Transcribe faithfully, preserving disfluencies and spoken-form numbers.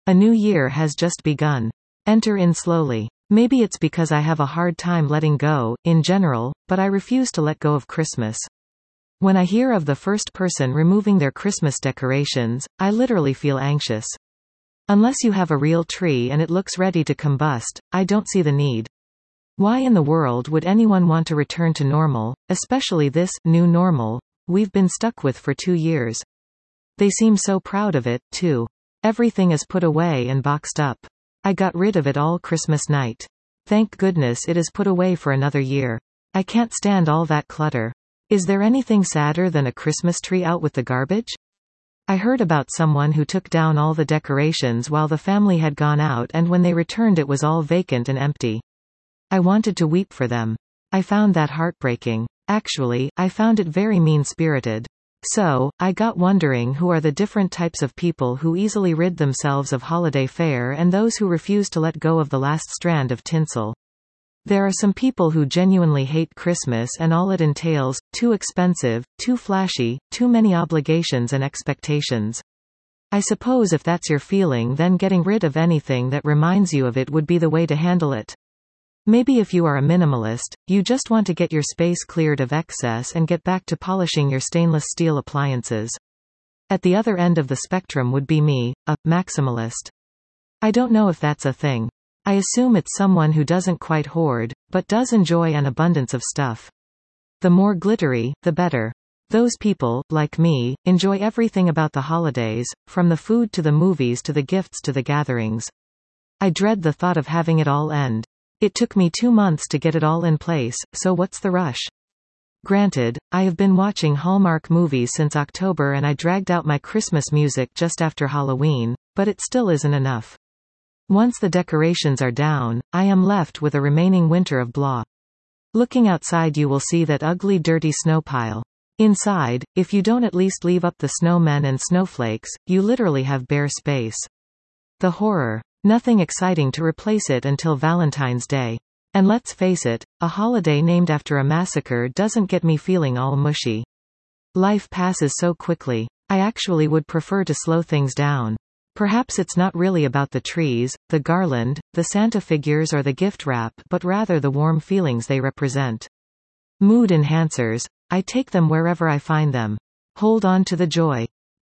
A new year has just begun. Enter in slowly. Maybe it's because I have a hard time letting go, in general, but I refuse to let go of Christmas. When I hear of the first person removing their Christmas decorations, I literally feel anxious. Unless you have a real tree and it looks ready to combust, I don't see the need. Why in the world would anyone want to return to normal, especially this new normal we've been stuck with for two years? They seem so proud of it, too. Everything is put away and boxed up. I got rid of it all Christmas night. Thank goodness it is put away for another year. I can't stand all that clutter. Is there anything sadder than a Christmas tree out with the garbage? I heard about someone who took down all the decorations while the family had gone out, and when they returned it was all vacant and empty. I wanted to weep for them. I found that heartbreaking. Actually, I found it very mean-spirited. So, I got wondering who are the different types of people who easily rid themselves of holiday fare and those who refuse to let go of the last strand of tinsel. There are some people who genuinely hate Christmas and all it entails: too expensive, too flashy, too many obligations and expectations. I suppose if that's your feeling, then getting rid of anything that reminds you of it would be the way to handle it. Maybe if you are a minimalist, you just want to get your space cleared of excess and get back to polishing your stainless steel appliances. At the other end of the spectrum would be me, a maximalist. I don't know if that's a thing. I assume it's someone who doesn't quite hoard, but does enjoy an abundance of stuff. The more glittery, the better. Those people, like me, enjoy everything about the holidays, from the food to the movies to the gifts to the gatherings. I dread the thought of having it all end. It took me two months to get it all in place, so what's the rush? Granted, I have been watching Hallmark movies since October and I dragged out my Christmas music just after Halloween, but it still isn't enough. Once the decorations are down, I am left with a remaining winter of blah. Looking outside you will see that ugly dirty snow pile. Inside, if you don't at least leave up the snowmen and snowflakes, you literally have bare space. The horror. Nothing exciting to replace it until Valentine's Day. And let's face it, a holiday named after a massacre doesn't get me feeling all mushy. Life passes so quickly. I actually would prefer to slow things down. Perhaps it's not really about the trees, the garland, the Santa figures or the gift wrap, but rather the warm feelings they represent. Mood enhancers. I take them wherever I find them. Hold on to the joy.